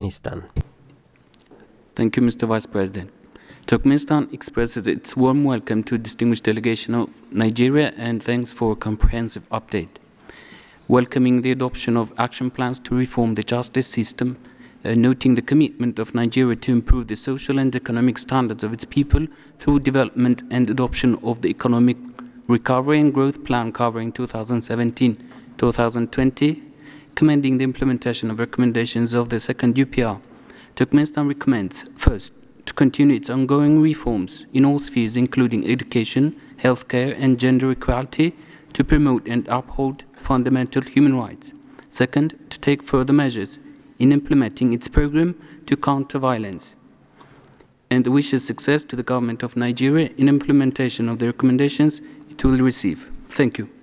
Turkmenistan. Thank you, Mr. Vice President. Turkmenistan expresses its warm welcome to distinguished delegation of Nigeria and thanks for a comprehensive update. Welcoming the adoption of action plans to reform the justice system, noting the commitment of Nigeria to improve the social and economic standards of its people through development and adoption of the Economic Recovery and Growth Plan covering 2017-2020, commending the implementation of recommendations of the second UPR. Turkmenistan recommends, first, to continue its ongoing reforms in all spheres including education, healthcare and gender equality to promote and uphold fundamental human rights. Second, to take further measures in implementing its program to counter violence. And wishes success to the government of Nigeria in implementation of the recommendations it will receive. Thank you.